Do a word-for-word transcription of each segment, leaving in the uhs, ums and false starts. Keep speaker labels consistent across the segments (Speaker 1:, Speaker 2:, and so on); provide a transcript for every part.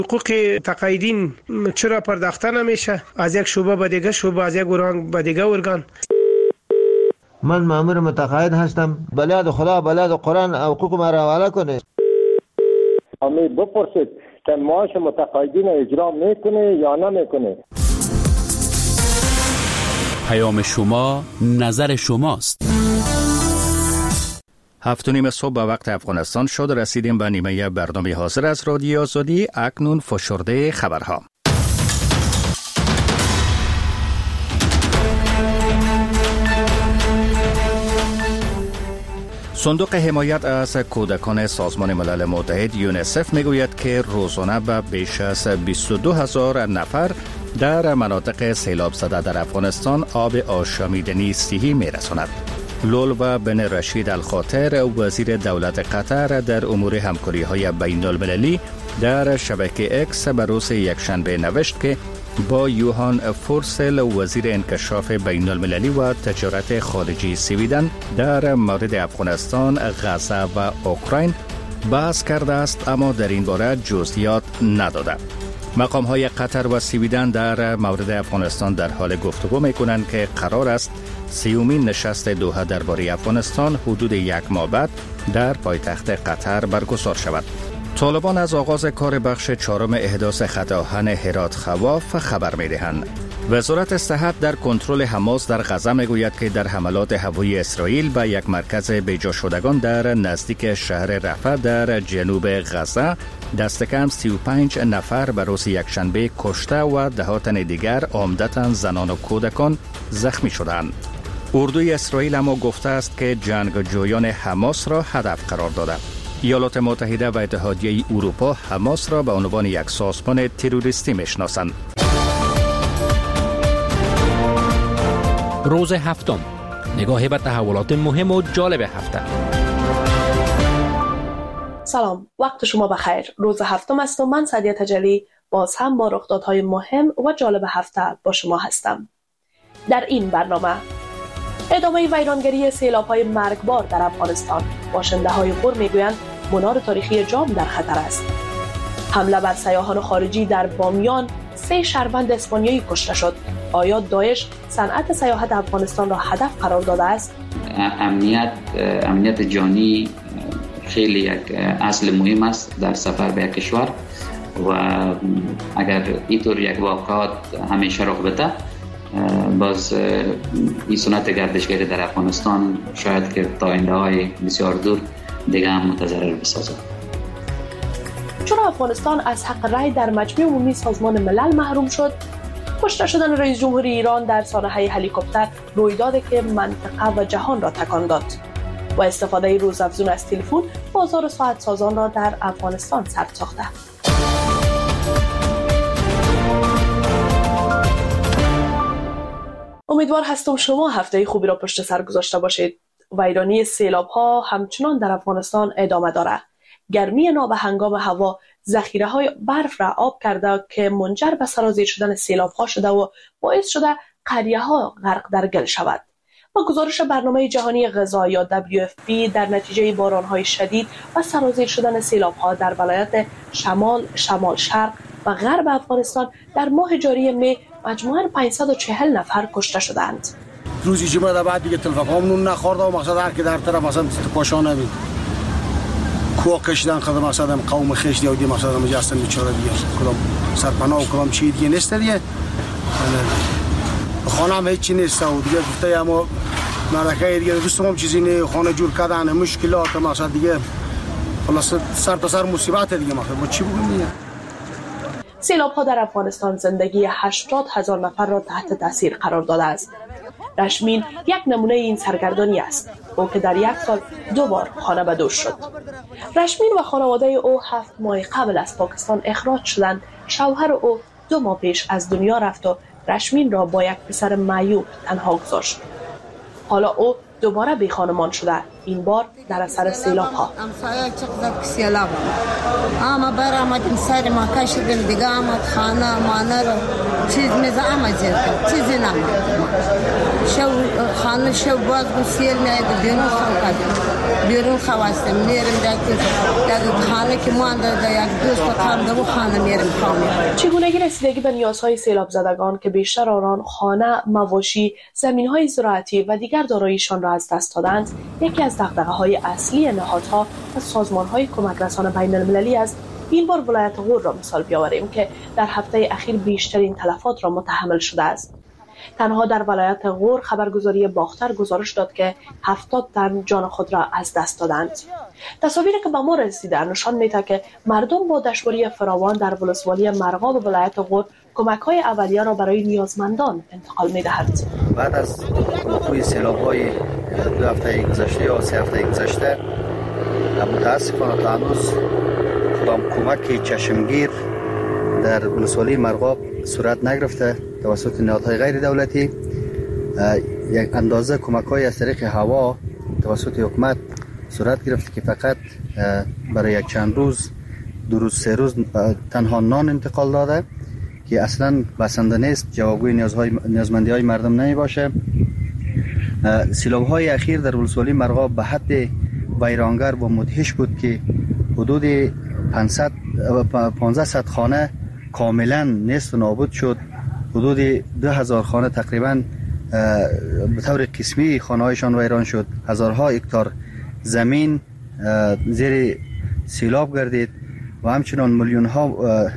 Speaker 1: حقوق تقاعدین چرا پرداخته نمیشه؟ از یک شعبه به دیگه شعبه، از یک ارگان به دیگه ارگان.
Speaker 2: من مأمور متقاعد هستم. بلاد خدا، بلاد قرآن حقوق ما را حواله کنه.
Speaker 3: امی بپرسید که معاش متقاعدین اجرا میکنه یا نمیکنه.
Speaker 4: پیام شما، نظر شماست. هفت و نیم صبح به وقت افغانستان شد. رسیدیم به نیمه برنامه حاضر از رادیو آزادی. اکنون فشرده خبرها. صندوق حمایت از کودکان سازمان ملل متحد یونیسف میگوید که روزانه به بیش از بیست و دو هزار نفر در مناطق سیلاب زده در افغانستان آب آشامیدنی صحی میرساند. لولو بن رشید الخاطر، وزیر دولت قطر، در امور همکاری های بین المللی در شبکه اکس به روز یکشنبه نوشت که با یوهان فورسل، وزیر انکشاف بین المللی و تجارت خارجی سویدن، در مورد افغانستان، غزه و اوکراین بحث کرده است، اما در این باره جزئیات نداده. مقام های قطر و سویدن در مورد افغانستان در حال گفتگو می کنند که قرار است سیومین نشست دوحه درباره افغانستان حدود یک ماه بعد در پایتخت قطر برگزار شود. طالبان از آغاز کار بخش چهارم احداث خط آهن هرات خواف خبر می دهند. وزارت صحت در کنترل حماس در غزه می گوید که در حملات هوایی اسرائیل به یک مرکز بیجا شدگان در نزدیک شهر رفح در جنوب غزه دست کم سی و پنج نفر به روز یکشنبه کشته و ده تن دیگر عمدتاً زنان و کودکان زخمی شدند. اردوی اسرائیل اما گفته است که جنگجویان حماس را هدف قرار داده. ایالات متحده و اتحادیه اروپا حماس را به عنوان یک سازمان تروریستی میشناسند.
Speaker 5: روز هفتم، نگاهی به تحولات مهم و جالب هفته.
Speaker 6: سلام، وقت شما بخیر. روز هفتم است و من سعدیه تجلی باز هم با رخدادهای مهم و جالب هفته با شما هستم. در این برنامه ادامه ویرانگری سیلاب‌های مرگبار در افغانستان، باشنده‌های غور می‌گویند منار تاریخی جام در خطر است. حمله بر سیاحان خارجی در بامیان، سه شهروند اسپانیایی کشته شد. آیا داعش صنعت سیاحت افغانستان را هدف قرار داده است؟
Speaker 7: امنیت امنیت جانی خیلی یک اصل مهم است در سفر به یک کشور و اگر اینطور یک واقعات همیشه رخ بده، باز این سنت گردشگری در افغانستان شاید که تا آینده‌های بسیار دور دیگه هم متضرر بسازد.
Speaker 6: چرا افغانستان از حق رای در مجمع عمومی سازمان ملل محروم شد؟ کشته شدن رئیس جمهور ایران در سانحه هلیکوپتر رویدادی که منطقه و جهان را تکان داد و استفاده روزافزون از تلفن بازار ساعت سازان را در افغانستان سرد ساخته. امیدوار هستم شما هفته خوبی را پشت سر گذاشته باشید. ویرانی سیلاب ها همچنان در افغانستان ادامه دارد. گرمی نابهنگام هوا ذخیره های برف را آب کرده که منجر به سرازیر شدن سیلاب ها شده و باعث شده قریه ها غرق در گل شود. با گزارش برنامه جهانی غذا یا دبلیو اف پی، در نتیجه باران های شدید و سرازیر شدن سیلاب ها در ولایت شمال، شمال شرق و غرب افغانستان در ماه جاری می مجموعاً پانصد و چهل نفر کشته شدند.
Speaker 8: روزی جمعه در بعد دیگه تلفنمون نخورده و مقصد هر که در طرف مثلا پاشا نبید کوه کشیدن خدمت مثلا قوم خیش دیودی مثلا مجاستن بیچاره دیگه کدام سرپناه و کدام چی دیگه نیست دیگه خانه هم هیچی نیست و دیگه گفته اما مرکه دیگه دوستم هم چیزی نه، خانه جور کردن مشکلات مثلا دیگه خلاص سر تا سر مصیبت دیگه مثلا ما چی بگم دیگه.
Speaker 6: سیلاب ها در افغانستان زندگی هشتاد هزار نفر را تحت تاثیر قرار داده است. رشمین یک نمونه این سرگردانی است، او که در یک سال دو بار خانه بدوش شد. رشمین و خانواده او هفت ماه قبل از پاکستان اخراج شدند. شوهر او دو ماه پیش از دنیا رفت و رشمین را با یک پسر معیوب تنها گذاشت. حالا او دوباره بی خانمان شده، این بار در اثر سیلاب ها.
Speaker 9: امسایه چقدر سیلاب اما بر آمدیم سر ما کشیدیم دیگه آمد خانه مانه رو چیز میزه آمد زیر کرد چیزی نمید شو خانه شو باز بسیل میاد بیرون خون کردیم بیرون خواستم میرم در یک خانه که مانده در یک دوست خانه و خانه میرم خانه.
Speaker 6: چگونگی رسیدگی به نیازهای سیلاب زدگان که بیشتر آنان خانه، مواشی، زمین‌های زراعتی و دیگر داراییشان را از دست دادند، یکی از دغدغه‌های اصلی نهادها و سازمان‌های کمک رسان بین‌المللی است. این بار ولایت غور را مثال بیاوریم که در هفته اخیر بیشترین تلفات را متحمل شده است. تنها در ولایت غور خبرگزاری باختر گزارش داد که هفتاد تن جان خود را از دست دادند. تصاویری که به ما رسیده نشان می‌دهد که مردم با دشواری فراوان در ولسوالی مرغاب ولایت غور کمک‌های اولیه را برای نیازمندان انتقال می‌دهند.
Speaker 10: بعد از وقوع سیلاب‌های دو هفته گذشته یا سه هفته گذشته، متاسفانه تا هنوز کدام کمک چشمگیر در ولسوالی مرغاب صورت نگرفته توسط نهادهای غیر دولتی. یک اندازه کمک‌های از طریق هوا توسط حکومت صورت گرفت که فقط برای یک چند روز، دو روز، سه روز تنها نان انتقال داده که اصلا بسنده نیست، جوابگوی نیازهای نیازمندی‌های مردم نمی باشه. سیلاب‌های اخیر در ولسوالی مرغاب به حد ویرانگر و مدهش بود که حدود پانصد پانصد خانه کاملا نیست و نابود شد. حدود دو هزار خانه تقریبا به طور قسمی خانه‌هایشان ویران شد. هزارها هکتار زمین زیر سیلاب گردید و همچنان میلیون ها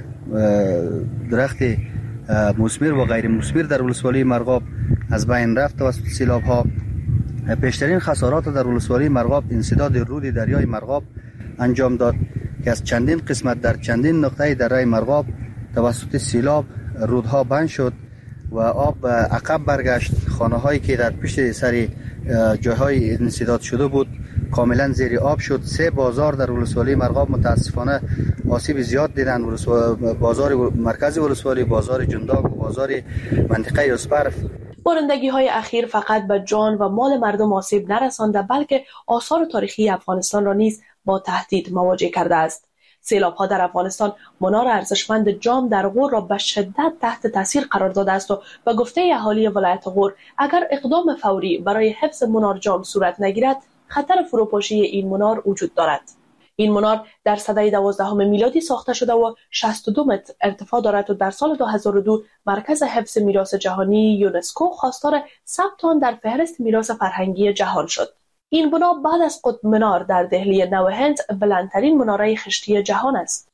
Speaker 10: درخت مثمر و غیر مثمر در ولسوالی مرغاب از بین رفت توسط سیلاب ها. بیشترین خسارات در ولسوالی مرغاب انسداد رود دریای مرغاب انجام داد که از چندین قسمت در چندین نقطه دریای مرغاب توسط سیلاب رودها بند شد و آب عقب برگشت. خانه هایی که در پشت سر جاهای انسداد شده بود کاملا زیر آب شد. سه بازار در ولسوالی مرغاب متاسفانه آسیب زیاد دیدن. بازار مرکزی ولسوالی، بازار جنداق و بازار منطقه اسپرف.
Speaker 6: بارندگی های اخیر فقط به جان و مال مردم آسیب نرسانده بلکه آثار تاریخی افغانستان را نیز با تهدید مواجه کرده است. سیلاب ها در افغانستان منار ارزشمند جام در غور را به شدت تحت تاثیر قرار داده است و به گفته اهالی ولایت غور اگر اقدام فوری برای حفظ منار جام صورت نگیرد خطر فروپاشی این منار وجود دارد. این منار در سده دوازدهم میلادی ساخته شده و شصت و دو متر ارتفاع دارد و در سال دو هزار و دو مرکز حفظ میراث جهانی یونسکو خواستار ثبت آن در فهرست میراث فرهنگی جهان شد. این بنا بعد از قطب منار در دهلی نو هند بلندترین مناره خشتی جهان است.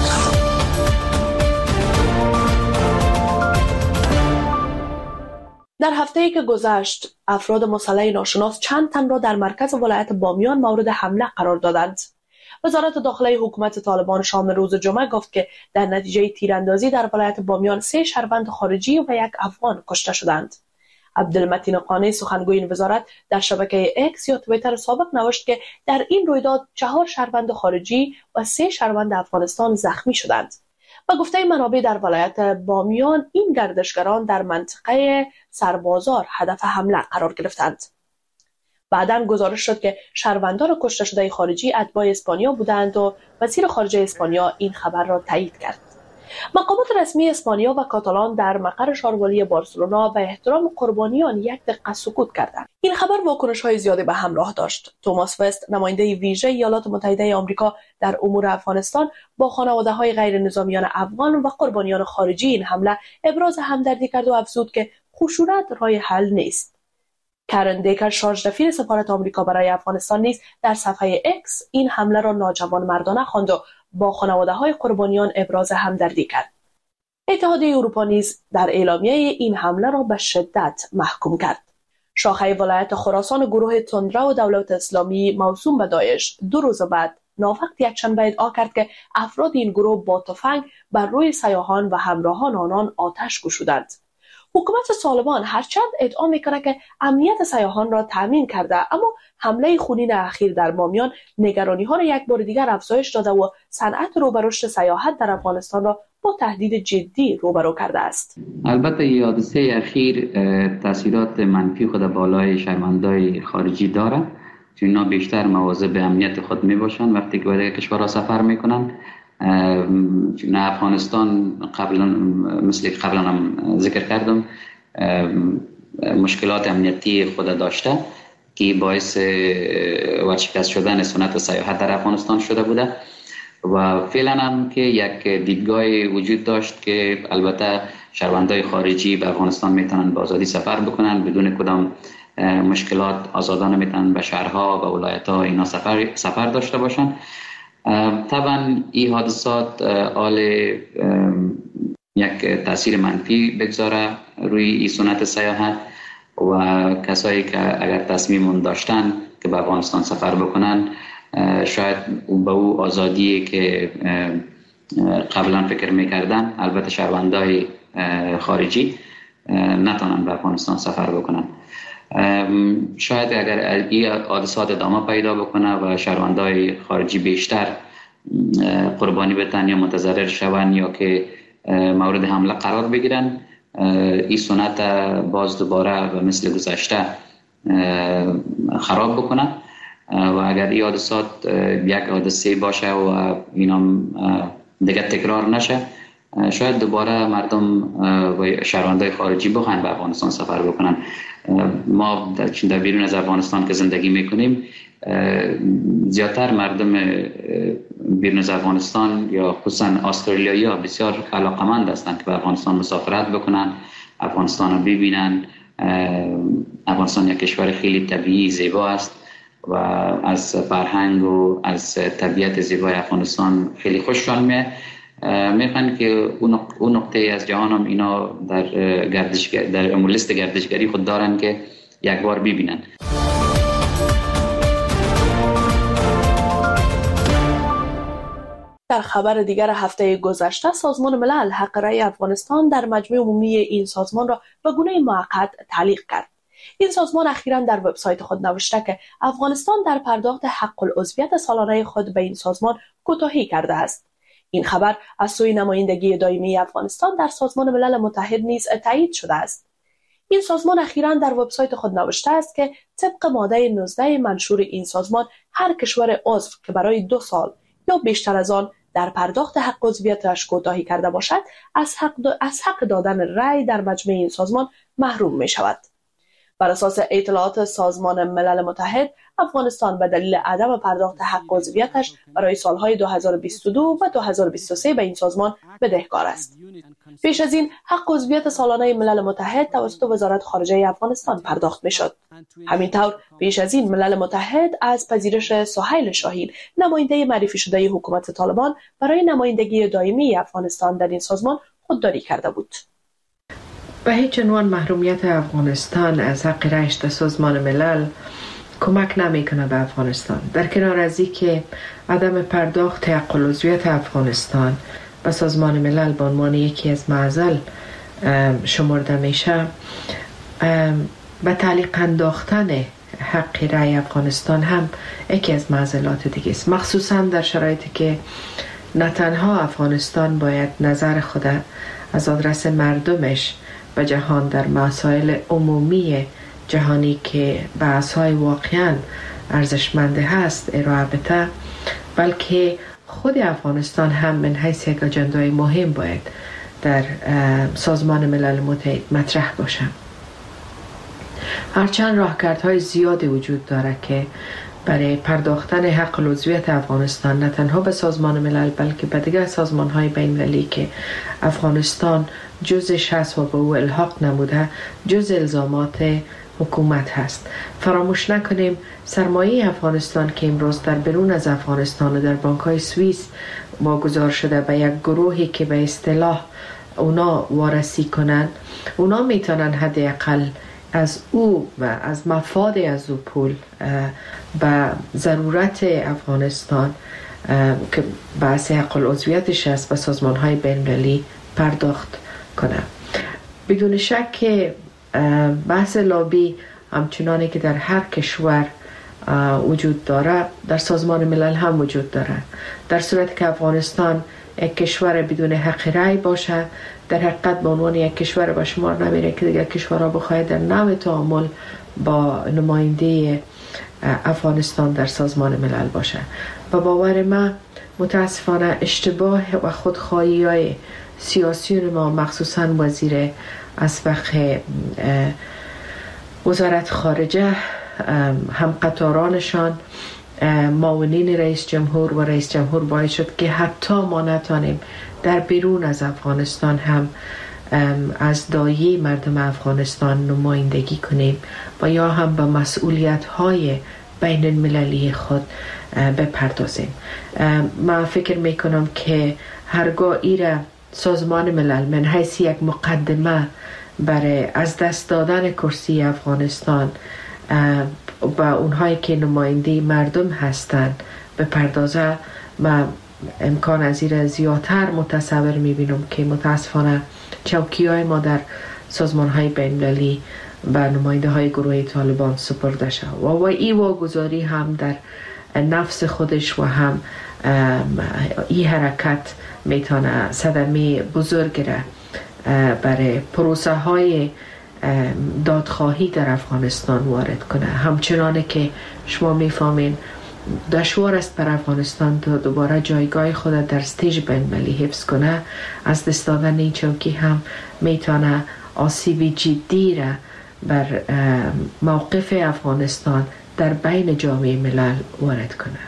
Speaker 6: در هفته‌ای که گذشت افراد مسلح ناشناس چند تن را در مرکز ولایت بامیان مورد حمله قرار دادند. وزارت داخله حکومت طالبان شام روز جمعه گفت که در نتیجه تیراندازی در ولایت بامیان سه شهروند خارجی و یک افغان کشته شدند. عبدالمتین قانی سخنگوی این وزارت در شبکه اکس یا توییتر سابق نوشت که در این رویداد چهار شهروند خارجی و سه شهروند افغانستان زخمی شدند. با گفته منابع در ولایت بامیان این گردشگران در منطقه سربازار هدف حمله قرار گرفتند. بعداً گزارش شد که شهروندان کشته شده خارجی اتباع اسپانیا بودند و وزیر خارجه اسپانیا این خبر را تایید کرد. مقامات رسمی اسپانیا و کاتالان در مقر شاروالی بارسلونا به احترام قربانیان یک دقیقه سکوت کردند. این خبر واکنش‌های زیادی به همراه داشت. توماس وست، نماینده ویژه ایالات متحده آمریکا در امور افغانستان، با خانواده‌های غیر نظامیان افغان و قربانیان خارجی این حمله ابراز همدردی کرد و افزود که خشونت راه حل نیست. کرن دیکر، شارژ دفیر سفارت آمریکا برای افغانستان، نیز در صفحه اکس این حمله را ناجوانمردانه خواند و با خانواده‌های قربانیان ابراز همدردی کرد. اتحادیه اروپا نیز در اعلامیه این حمله را به شدت محکوم کرد. شاخه ولایت خراسان گروه تندرا و دولت اسلامی موسوم به داعش دو روز بعد ناوقت یکشنبه ادعا کرد که افراد این گروه با تفنگ بر روی سیاحان و همراهان آنان آتش گشودند. حکومت طالبان هرچند ادعا می‌کند که امنیت سیاحان را تامین کرده، اما حمله خونین اخیر در بامیان نگرانی‌ها را یک بار دیگر افزایش داده و صنعت رو به رشد سیاحت در افغانستان را با تهدید جدی روبرو کرده است.
Speaker 7: البته این حادثه اخیر تاثیرات منفی خود بالای شهروندان خارجی داره، چون اینا بیشتر مواظب امنیت خود میباشن وقتی که به کشورها سفر میکنن. چون افغانستان قبلا مثل قبلا هم ذکر کردم مشکلات امنیتی خود داشته که باعث ورشکست شدن سنت سیاحت در افغانستان شده بوده و فعلا هم که یک دیدگاه وجود داشت که البته شهروندان خارجی به افغانستان میتونن به آزادی سفر بکنن بدون کدام مشکلات، آزادانه میتونن به شهرها و ولایت‌ها اینا سفر سفر داشته باشن. طبعا این حادثات آل یک تاثیر منفی بگذاره روی این سنت سیاحت و کسایی که اگر تصمیم داشتن که به افغانستان سفر بکنن شاید به او آزادی که قبلا فکر میکردن، البته شهروندای خارجی نتونن به افغانستان سفر بکنن. شاید اگر این حادثات ادامه پیدا بکنه و شهروندای خارجی بیشتر قربانی بتن یا متضرر شون یا که مورد حمله قرار بگیرن، این سنت باز دوباره و مثل گذشته خراب بکنه و اگر این حادثات یک حادثه باشه و اینا دیگه تکرار نشه، شاید دوباره مردم و شهروندای خارجی بخواهند به افغانستان سفر بکنن. ما در بیرون از افغانستان که زندگی میکنیم زیادتر مردم بیرون از افغانستان یا خصوصا استرالیایی ها بسیار علاقمند هستند که به افغانستان مسافرت بکنن، افغانستان رو ببینن. افغانستان یک کشور خیلی طبیعی زیبا است و از فرهنگ و از طبیعت زیبای افغانستان خیلی خوششان میاد. میخوان که اون نقطه از جهان هم اینا در گردشگر در لیست گردشگری خود دارن که یک بار ببینن.
Speaker 6: در خبر دیگر هفته گذشته سازمان ملل حق رأی افغانستان در مجمع عمومی این سازمان را به گونه موقت تعلیق کرد. این سازمان اخیراً در وبسایت خود نوشته که افغانستان در پرداخت حق العضویت سالانه خود به این سازمان کوتاهی کرده است. این خبر از سوی نمایندگی دائمی افغانستان در سازمان ملل متحد نیز تایید شده است. این سازمان اخیراً در وبسایت خود نوشته است که طبق ماده نوزده منشور این سازمان هر کشور عضو که برای دو سال یا بیشتر از آن در پرداخت حق عضویتش کوتاهی کرده باشد از حق, از حق دادن رأی در مجمع این سازمان محروم می شود. بر اساس اطلاعات سازمان ملل متحد، افغانستان به دلیل عدم پرداخت حق عضویتش برای سالهای دو هزار و بیست و دو و دو هزار و بیست و سه به این سازمان بدهکار است. پیش از این حق عضویت سالانه ملل متحد توسط وزارت خارجه افغانستان پرداخت می‌شد. همینطور پیش از این ملل متحد از پذیرش سهیل شاهین، نماینده معرفی شده حکومت طالبان برای نمایندگی دائمی افغانستان در این سازمان خودداری کرده بود.
Speaker 11: به هیچ عنوان محرومیت افغانستان از حق رأیش در سازمان ملل کمک نمیکنه به افغانستان. در کنار از اینکه عدم پرداخت حق العضویت افغانستان به سازمان ملل به عنوان یکی از معضل شمرده میشه، به تعلیق انداختن حق رأی افغانستان هم یکی از معضلات دیگه است، مخصوصا در شرایطی که نه تنها افغانستان باید نظر خود از آدرس مردمش به جهان در مسائل عمومی جهانی که بحث‌های واقعاً ارزشمند هست ارائه بده، بلکه خود افغانستان هم من حیث یک اجندای مهم باید در سازمان ملل متحد مطرح باشه. هرچند راهکردهای زیادی وجود داره که برای پرداختن حق العضویت افغانستان نه تنها به سازمان ملل بلکه به دیگر سازمان‌های بین‌المللی که افغانستان جزش هست و به او الحاق نموده جز الزامات حکومت هست. فراموش نکنیم سرمایه افغانستان که امروز در بیرون از افغانستان و در بانک‌های سوئیس واگذار شده به یک گروهی که به اصطلاح اونا وارسی کنن، اونا میتونن حداقل از او و از مفاد از او پول به ضرورت افغانستان که بحث حق العضویتش است به سازمان‌های بین‌المللی پرداخت کنه. بدون شک که بحث لابی همچنانی که در هر کشور وجود داره در سازمان ملل هم وجود داره. در صورتی که افغانستان یک کشور بدون حق رأی باشه، در حقیقت به عنوان یک کشور به شمار نمیره که دیگر کشورها بخواهد در نوع تعامل با نماینده افغانستان در سازمان ملل باشه. و باور من متاسفانه اشتباه و خودخواهی های سیاسیون ما مخصوصا وزیر اسبق وزارت خارجه هم قطارانشان معاونین رئیس جمهور و رئیس جمهور باعث شد که حتی ما نتانیم در بیرون از افغانستان هم از دایه مردم افغانستان نمایندگی کنیم و یا هم به مسئولیت های بین المللی خود بپردازیم. من فکر میکنم که هرگاه ایره سازمان ملل من حیث یک مقدمه برای از دست دادن کرسی افغانستان و اونهایی که نماینده مردم هستند بپردازه، من امکان از این زیادتر متصور میبینم که متاسفانه چوکی های ما در سازمان های بین المللی و نماینده های گروه طالبان سپرده شد و و این واگذاری هم در نفس خودش و هم این حرکت میتونه صدمه بزرگ را برای پروسه های دادخواهی در افغانستان وارد کنه. همچنانه که شما میفهمین دشوار است بر افغانستان دوباره جایگاه خود در استیج بین المللی حفظ کنه. از دست دادن این چوکی هم میتونه آسیب جدی را بر موقف افغانستان در بین جامعه ملل وارد کنه.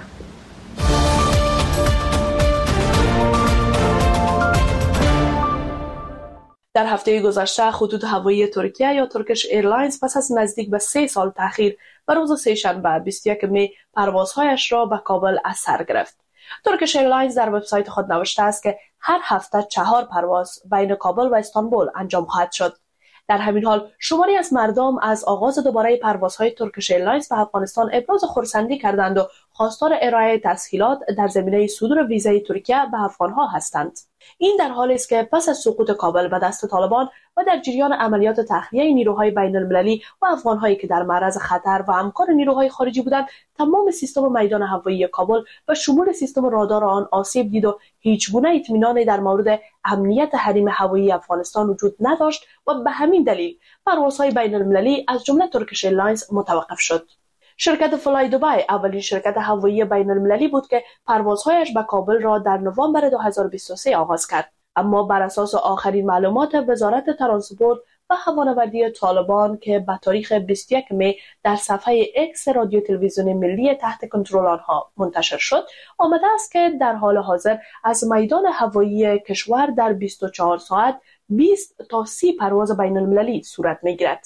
Speaker 6: در هفته گذشته خطوط هوایی ترکیه یا ترکش ایرلاینز پس از نزدیک به سه سال تأخیر به روز سه‌شنبه بیست و یکم می پروازهایش را به کابل از سر گرفت. ترکش ایرلاینز در وبسایت خود نوشته است که هر هفته چهار پرواز بین کابل و استانبول انجام خواهد شد. در همین حال شماری از مردم از آغاز دوباره پروازهای ترکش ایرلاینز به افغانستان ابراز خرسندی کردند و خواستار ارائه تسهیلات در زمینه صدور ویزای ترکیه به افغانها هستند. این در حالی است که پس از سقوط کابل به دست طالبان و در جریان عملیات تخلیه نیروهای بین المللی و افغانهایی که در معرض خطر و همکار نیروهای خارجی بودند، تمام سیستم میدان هوایی کابل و شمول سیستم رادار آن آسیب دید و هیچ گونه اطمینانی در مورد امنیت حریم هوایی افغانستان وجود نداشت و به همین دلیل پروازهای بین المللی از جمله ترکش ایرلاینز متوقف شد. شرکت فلای دبی اولین شرکت هوایی بین المللی بود که پروازهایش به کابل را در نوامبر دو هزار و بیست و سه آغاز کرد، اما بر اساس آخرین معلومات وزارت ترانسپورت و هوانوردی طالبان که به تاریخ بیست و یکم می در صفحه اکس رادیو تلویزیون ملی تحت کنترل آنها منتشر شد، آمده است که در حال حاضر از میدان هوایی کشور در بیست و چهار ساعت بیست تا سی پرواز بین المللی صورت می‌گیرد.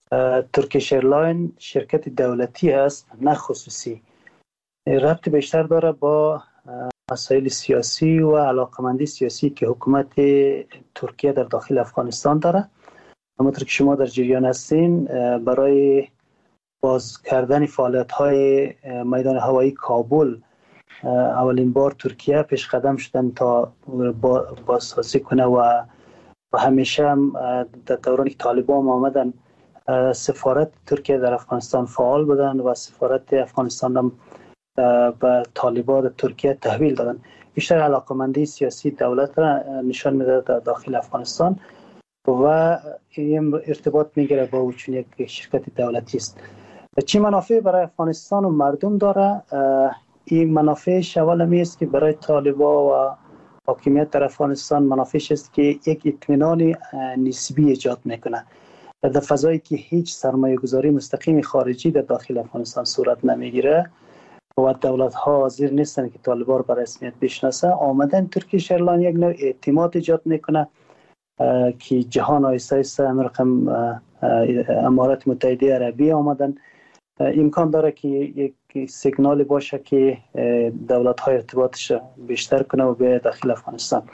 Speaker 12: ترکش ایرلاین شرکت دولتی است نه خصوصی. ربط بیشتر داره با مسائل سیاسی و علاقمندی سیاسی که حکومت ترکیه در داخل افغانستان داره. همونطور که شما در جریان هستین، برای باز کردن فعالیت های میدان هوایی کابل اولین بار ترکیه پیش قدم شدن تا بازسازی کنه و و همیشه هم در دورانی که طالبان آمدن سفارت ترکیه در افغانستان فعال بودن و سفارت افغانستان هم به طالبان ترکیه تحویل دادن. بیشتر علاقمندی سیاسی دولت را نشان میده در داخل افغانستان و این ارتباط میگیره با چون یک شرکت دولتی است. چی منافع برای افغانستان و مردم داره؟ این منافعش اول می است که برای طالبان و حاکمیت در افغانستان منافعش است که یک اطمینان نسبی ایجاد میکنه در فضایی که هیچ سرمایه گذاری مستقیم خارجی در داخل افغانستان صورت نمیگیره و دولت ها حاضر نیستن که طالبان را به رسمیت بشناسه. آمدن ترکیش ایرلاین یک نوع اعتماد ایجاد میکنه که جهان آیسته آیسته رقم امارات متحده عربی آمدن. امکان داره که یک سیگنال باشه که دولت های ارتباطش بیشتر کنه و به داخل افغانستان.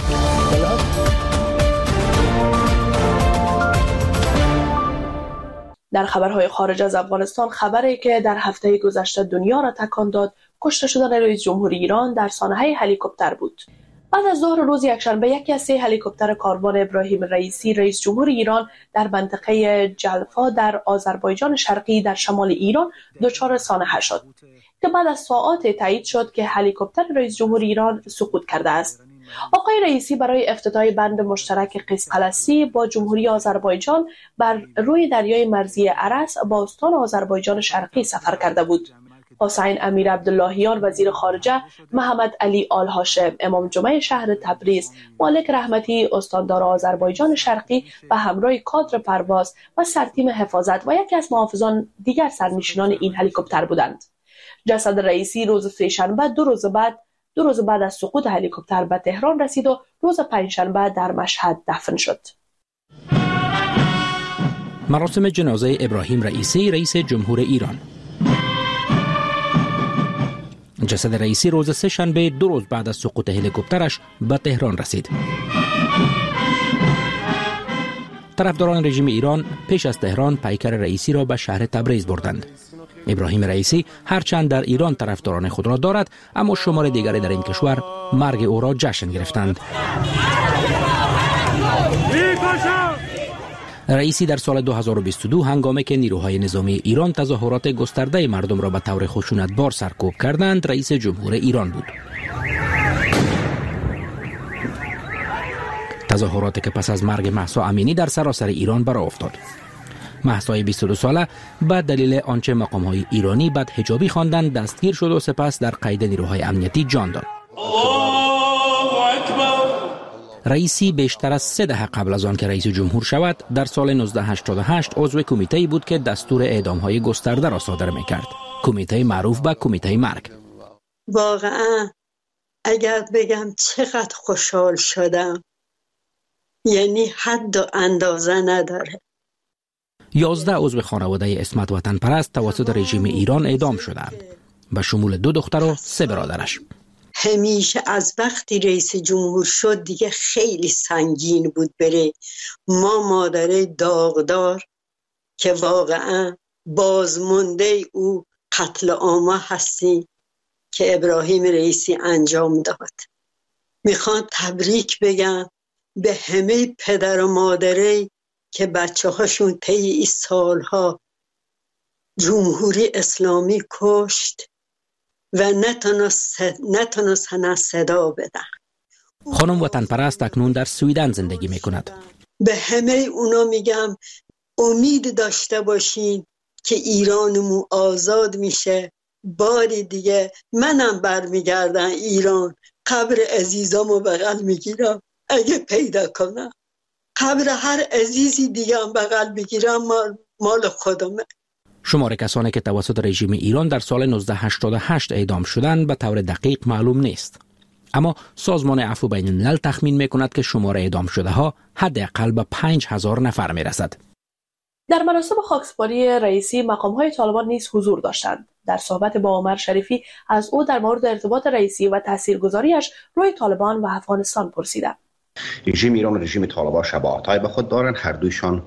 Speaker 6: در خبرهای خارج از افغانستان، خبری که در هفته گذشته دنیا را تکان داد کشته شدن رئیس جمهوری ایران در سانحه هلیکوپتر بود. بعد از ظهر روز یکشنبه یکی از سه هلیکوپتر کاروان ابراهیم رئیسی رئیس جمهور ایران در منطقه جلفا در آذربایجان شرقی در شمال ایران دچار سانحه شد که بعد از ساعات تایید شد که هلیکوپتر رئیس جمهور ایران سقوط کرده است. آقای رئیسی برای افتتاح بند مشترک قیسقلسی با جمهوری آذربایجان بر روی دریای مرزی ارس با استان آذربایجان شرقی سفر کرده بود. حسین امیر عبداللهیان وزیر خارجه، محمد علی آل هاشم امام جمعه شهر تبریز، مالک رحمتی استاندار آذربایجان شرقی و همراه کادر پرواز و سرتیم حفاظت و یکی از محافظان دیگر سرنشینان این هلیکوپتر بودند. جسد رئیسی روز سه‌شنبه دو روز بعد دو روز بعد از سقوط هلیکوپتر به تهران رسید و روز پنجشنبه در مشهد دفن شد.
Speaker 5: مراسم جنازه ابراهیم رئیسی رئیس جمهور ایران. جسد رئیسی روز سه شنبه دو روز بعد از سقوط هلیکوپترش به تهران رسید. طرفداران رژیم ایران پیش از تهران پیکر رئیسی را به شهر تبریز بردند. ابراهیم رئیسی هرچند در ایران طرفداران خود را دارد، اما شمار دیگری در این کشور مرگ او را جشن گرفتند. رئیسی در سال دو هزار و بیست و دو هنگامی که نیروهای نظامی ایران تظاهرات گسترده مردم را به طور خشونتبار سرکوب کردند، رئیس جمهور ایران بود. تظاهراتی که پس از مرگ مهسا امینی در سراسر ایران برآ افتاد. مهسا بیست و دو ساله به دلیل آنچه مقام‌های ایرانی بدحجابی خواندند دستگیر شد و سپس در قید نیروهای امنیتی جان داد. رئیسی بیشتر از سه دهه قبل از آن که رئیس جمهور شود در سال نوزده هشتاد و هشت عضو کمیته‌ای بود که دستور اعدام‌های گسترده را صادر می‌کرد. کمیته معروف به کمیته مرگ.
Speaker 13: واقعا اگر بگم چقدر خوشحال شدم، یعنی حد و اندازه نداره.
Speaker 5: یازده عضو خانواده عصمت وطن پرست توسط رژیم ایران اعدام شدند، به شمول دو دختر و سه برادرش.
Speaker 13: همیشه از وقتی رئیس جمهور شد دیگه خیلی سنگین بود بره. ما مادره داغدار که واقعا بازمانده او قتل عام هستیم که ابراهیم رئیسی انجام داد. میخوام تبریک بگم به همه پدر و مادره که بچه هاشون طی این سالها جمهوری اسلامی کشت و نتونستن صدا بدن.
Speaker 5: خانم وطن پرست اکنون در سویدن زندگی میکند.
Speaker 13: به همه اونا میگم امید داشته باشین که ایرانمون آزاد میشه. باری دیگه منم برمیگردم ایران، قبر عزیزامو بغل میگیرم اگه پیدا کنم. قبر هر عزیزی دیگه هم بغل بگیرم مال, مال خودمه.
Speaker 5: شمار کسانی که توسط رژیم ایران در سال نوزده هشتاد و هشت اعدام شدند به طور دقیق معلوم نیست. اما سازمان عفو بین الملل تخمین میکند که شمار اعدام شده ها حداقل به پنج هزار نفر میرسد.
Speaker 6: در مراسم خاکسپاری رئیسی مقام‌های طالبان نیز حضور داشتند. در صحبت با عمر شریفی از او در مورد ارتباط رئیسی و تاثیرگذاریش روی طالبان و افغانستان پرسیدم.
Speaker 14: رژیم ایران و رژیم طالبان شباهت‌های به خود دارند. هر دویشان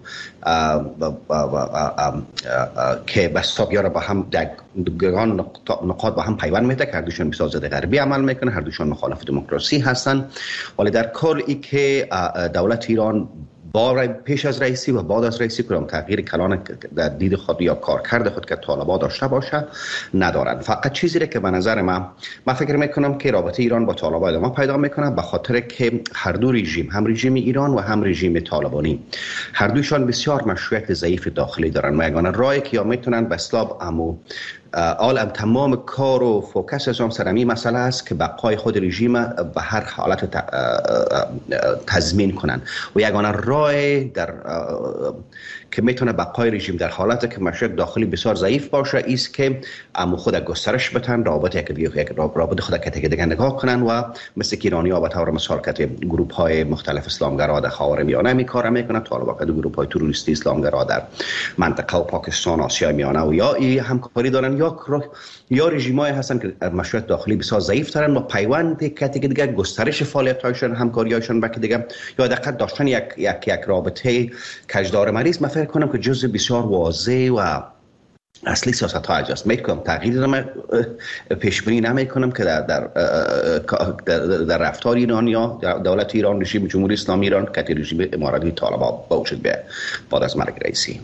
Speaker 14: که بستابیار با هم در گران نقاط با هم پیوند میده که هر دویشان بسیار ضد غربی عمل میکنه، هر دویشان مخالف دموکراسی هستند. ولی در کل ای که دولت ایران با پیش از رئیسی و بعد از رئیسی کدام تغییر کلان در دید خود یا کارکرد خود که طالبان داشته باشه ندارند. فقط چیزی که به نظر من من فکر میکنم که رابطه ایران با طالبان ادامه پیدا میکنه، به خاطر که هر دو رژیم، هم رژیم ایران و هم رژیم طالبانی، هر دویشان بسیار مشروعیت ضعیف داخلی دارن و یگانه راهی که یا میتونن به اصطلاح امو عالم تمام کار و فوکس از آن سرمی مسئله است که بقای خود رژیم به هر حالت تضمین کنند و یگانه راه در که میتونه بقای رژیم در حالت که مشروعیت داخلی بسیار ضعیف باشه است که امو خود گسترش بدن، رابطه که یک رابطه خود که دیگه نگاه کنن و مثل که ایرانی‌ها به طور مثال که گروه های مختلف اسلامگرا در خاورمیانه میکاره میکنن، طالبان که گروه های تروریستی اسلامگرا در منطقه و پاکستان، آسیای میانه و یا ای همکاری دارن یا یا رژیم‌های هستن که مشروعیت داخلی بسیار ضعیف دارن و پیوند که دیگه گسترش فعالیت‌هایشون، همکاری‌هاشون با که دیگه یا دقیق داشتن یک یک یک رابطه کجدار مریض. من فکر کنم که جزء بسیار واضح و اصلی سیاست ها اجاست. میکنم تغییر رو پیش بینی نمیکنم که در در در, در رفتار ایران یا دولت ایران، رژیم جمهوری اسلامی ایران که رژیم اماراتی طالبان باوجود به بعد از مرگ رئیسی.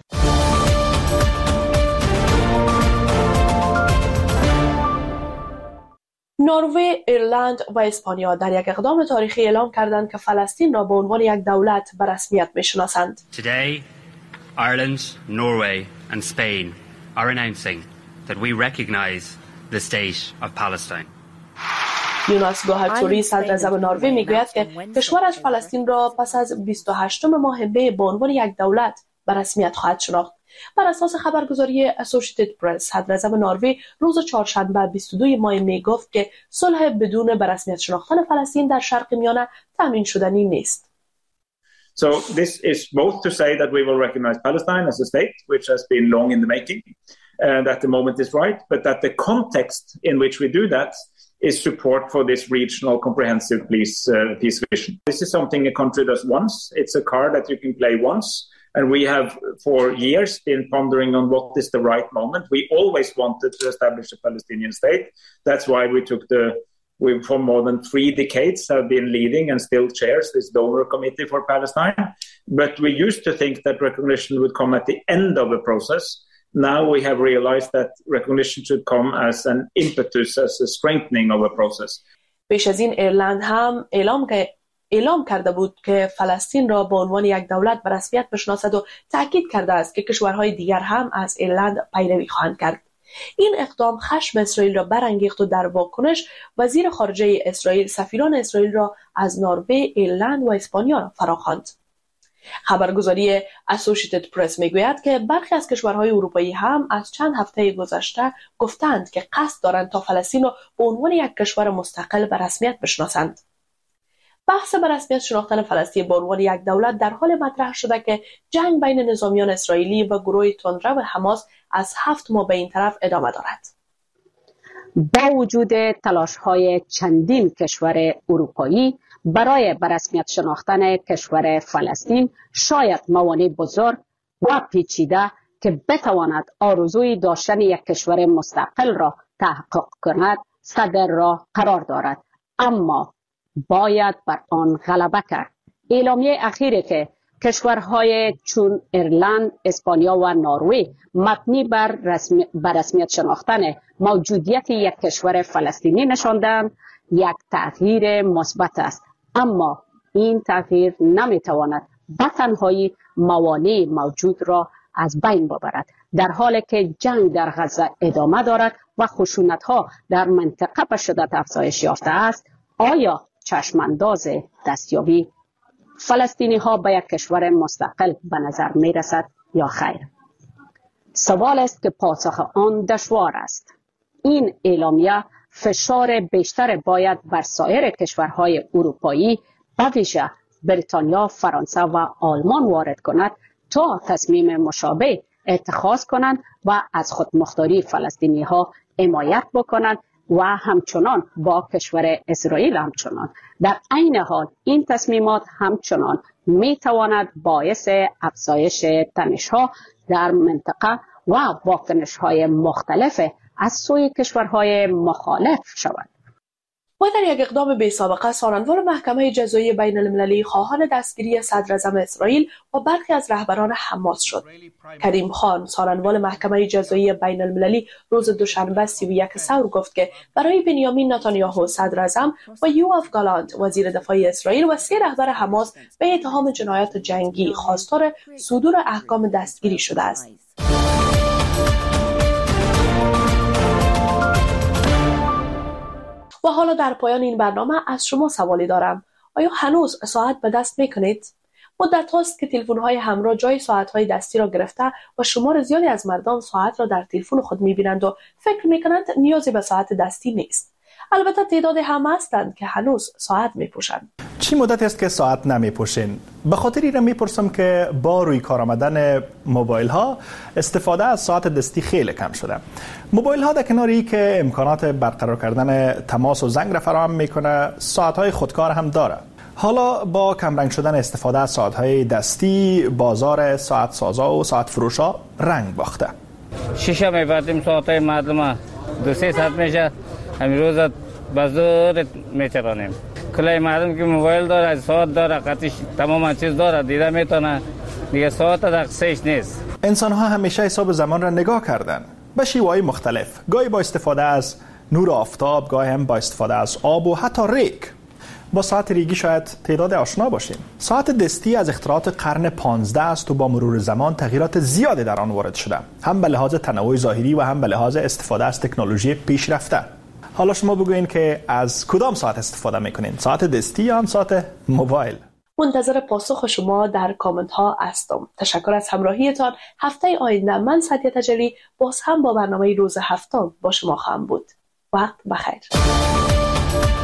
Speaker 6: نروژ، ایرلند و اسپانیا در یک اقدام تاریخی اعلام کردند که فلسطین را به عنوان یک دولت به رسمیت میشناسند.
Speaker 15: Today, Ireland, Norway and Spain are announcing that we recognize the state of Palestine.
Speaker 6: یوناس گوهرچوری صدراعظم نروژ میگوید که کشورش فلسطین را پس از بیست و هشتم ماه می به عنوان یک دولت به رسمیت خواهد شناخت. بر اساس خبرگزاری اسوسییتد پرس، صدراعظم نروژ روز چهارشنبه بیست و دو ماه می گفت که صلح بدون به رسمیت شناختن فلسطین در شرق میانه تامین شدنی نیست.
Speaker 16: So this is both to say that we will recognize Palestine as a state, which has been long in the making, and that the moment is right, but that the context in which we do that is support for this regional comprehensive peace, uh, peace vision. This is something a country does once. It's a card that you can play once. And we have for years been pondering on what is the right moment. We always wanted to establish a Palestinian state. That's why we took the, we for more than three decades have been leading and still chairs this donor committee for Palestine. But we used to think that recognition would come at the end of the process. Now we have realized that recognition should come as an impetus, as a strengthening of a process.
Speaker 6: پیش از این ایرلند هم اعلام که اعلام کرده بود که فلسطین را به عنوان یک دولت به رسمیت بشناسد و تاکید کرده است که کشورهای دیگر هم از ایرلند پیروی خواهند کرد. این اقدام خشم اسرائیل را برانگیخت و در واکنش وزیر خارجه اسرائیل سفیران اسرائیل را از نروژ، ایرلند و اسپانیا فراخواند. خبرگزاری اسوسییتد پرس میگوید که برخی از کشورهای اروپایی هم از چند هفته گذشته گفتند که قصد دارند تا فلسطین را به عنوان یک کشور مستقل به رسمیت بشناسند. بحث به رسمیت شناختن فلسطین به عنوان یک دولت در حال مطرح شده که جنگ بین نظامیان اسرائیلی و گروه تندرو حماس از هفت ماه به این طرف ادامه دارد.
Speaker 17: با وجود تلاش‌های چندین کشور اروپایی برای به رسمیت شناختن کشور فلسطین، شاید موانع بزرگ و پیچیده که بتواند آرزوی داشتن یک کشور مستقل را تحقق کند صدر راه قرار دارد، اما باید بر آن غلبه کرد. اعلامیه اخیری که کشورهای چون ایرلند، اسپانیا و نروژ مبنی بر رسمی بر رسمیت شناختن موجودیت یک کشور فلسطینی نشاندند، یک تغییر مثبت است، اما این تغییر نمیتواند به تنهایی موانع موجود را از بین ببرد، در حالی که جنگ در غزه ادامه دارد و خشونت‌ها در منطقه به شدت افزایش یافته است. آیا چشمانداز دستیابی فلسطینی ها به یک کشور مستقل به نظر می رسد یا خیر؟ سوال است که پاسخ آن دشوار است. این اعلامیه فشار بیشتر باید بر سایر کشورهای اروپایی به ویژه بریتانیا، فرانسه و آلمان وارد کند تا تصمیم مشابه اتخاذ کنند و از خودمختاری فلسطینی ها حمایت بکنند و همچنان با کشور اسرائیل همچنان. در عین حال این تصمیمات همچنان می تواند باعث افزایش تنش‌ها در منطقه و واکنش‌های مختلف از سوی کشورهای مخالف شود.
Speaker 6: و در یک اقدام بی سابقه ساننوار محکمه جزایی بین المللی خواهان دستگیری صدراعظم اسرائیل و برخی از رهبران حماس شد. کریم خان، ساننوار محکمه جزایی بین المللی، روز دوشنبه سی و یک ثور گفت که برای بنیامین نتانیاهو صدراعظم و یوآف گالانت وزیر دفاع اسرائیل و سه رهبر حماس به اتهام جنایات جنگی خواستار صدور احکام دستگیری شده است. و حالا در پایان این برنامه از شما سوالی دارم. آیا هنوز ساعت به دست میکنید؟ مدت هاست که تلفن‌های همراه جای ساعت‌های دستی را گرفته و شمار زیادی از مردم ساعت را در تلفن خود می‌بینند و فکر می‌کنند نیازی به ساعت دستی نیست. البته تعداد هم هستند که هنوز ساعت می‌پوشند.
Speaker 18: چی مدت است که ساعت نمی‌پوشین؟ به خاطر این می‌پرسم که با روی کار آمدن موبایل ها استفاده از ساعت دستی خیلی کم شده. موبایل ها در کنار این که امکانات برقرار کردن تماس و زنگ را فراهم میکنه، ساعت های خودکار هم داره. حالا با کمرنگ شدن استفاده از ساعت های دستی، بازار ساعت سازا و ساعت فروشا رنگ باخته.
Speaker 19: شیشه می‌بردیم ساعت های مردم دو سه ساعت میشه، همین روز بازار میچرانیم. کلای مردم که موبایل داره، ساعت داره، قطعش تمام چیز داره، دیده میتونه، دیگه ساعت دقیقش نیست.
Speaker 18: انسان ها همیشه حساب زمان را نگاه کردن به شیوه‌های مختلف، گاهی با استفاده از نور آفتاب، گاهی هم با استفاده از آب و حتی ریک. با ساعت ریگی شاید تعداد آشنا باشیم. ساعت دستی از اختراعات قرن پانزده است و با مرور زمان تغییرات زیادی در آن وارد شده، هم به لحاظ تنوع ظاهری و هم به لحاظ استفاده از تکنولوژی پیشرفته. حالا شما بگوین که از کدام ساعت استفاده میکنین؟ ساعت دستی یا هم ساعت موبایل؟
Speaker 6: منتظر پاسخ شما در کامنت ها هستم. تشکر از همراهیتان. هفته آینده من سعدیه تجلی باز هم با برنامه روز هفتم با شما خواهم بود. وقت بخیر.